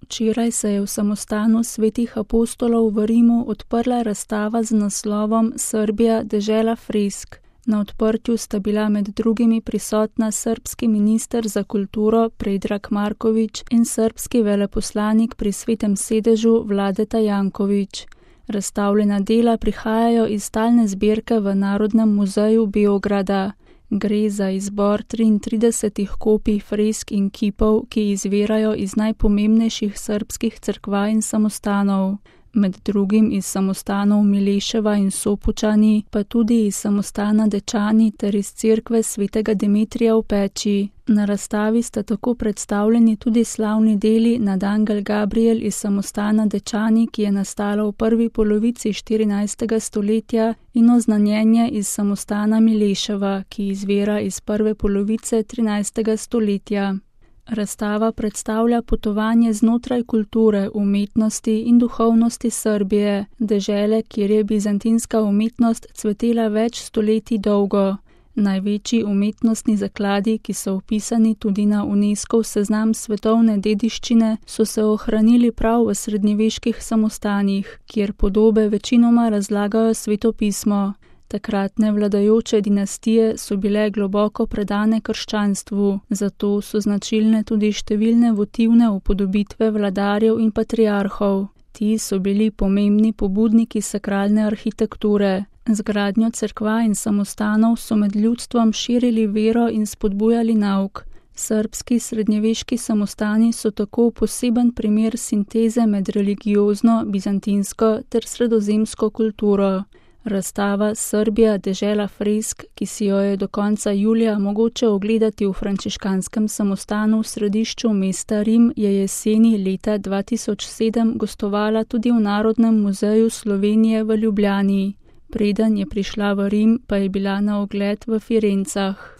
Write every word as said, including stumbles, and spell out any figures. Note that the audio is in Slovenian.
Včeraj se je v samostanu svetih apostolov v Rimu odprla razstava z naslovom Srbija, dežela fresk. Na odprtju sta bila med drugimi prisotna srbski minister za kulturo Predrag Marković in srbski veleposlanik pri Svetem sedežu Vladeta Janković. Razstavljena dela prihajajo iz stalne zbirke v Narodnem muzeju Beograda. Gre za izbor triintridesetih kopij fresk in kipov, ki izvirajo iz najpomembnejših srbskih cerkva in samostanov. Med drugim iz samostanov Mileševa in Sopočani, pa tudi iz samostana Dečani ter iz cerkve svetega Dimitrija v Peči. Na razstavi sta tako predstavljeni tudi slavni deli nad Angel Gabriel iz samostana Dečani, ki je nastalo v prvi polovici štirinajstega stoletja, in Oznanjenje iz samostana Mileševa, ki izvira iz prve polovice trinajstega stoletja. Razstava predstavlja potovanje znotraj kulture, umetnosti in duhovnosti Srbije, dežele, kjer je bizantinska umetnost cvetela več stoletij dolgo. Največji umetnostni zakladi, ki so vpisani tudi na UNESCOV seznam svetovne dediščine, so se ohranili prav v srednjeveških samostanih, kjer podobe večinoma razlagajo svetopismo. Takratne vladajoče dinastije so bile globoko predane krščanstvu, zato so značilne tudi številne votivne upodobitve vladarjev in patriarhov. Ti so bili pomembni pobudniki sakralne arhitekture. Z gradnjo cerkva in samostanov so med ljudstvom širili vero in spodbujali nauk. Srbski srednjeveški samostani so tako poseben primer sinteze med religiozno, bizantinsko ter sredozemsko kulturo. Razstava Srbija, dežela fresk, ki si jo je do konca julija mogoče ogledati v frančiškanskem samostanu v središču mesta Rim, je jeseni leta dva tisoč sedem gostovala tudi v Narodnem muzeju Slovenije v Ljubljani. Preden je prišla v Rim, pa je bila na ogled v Firencah.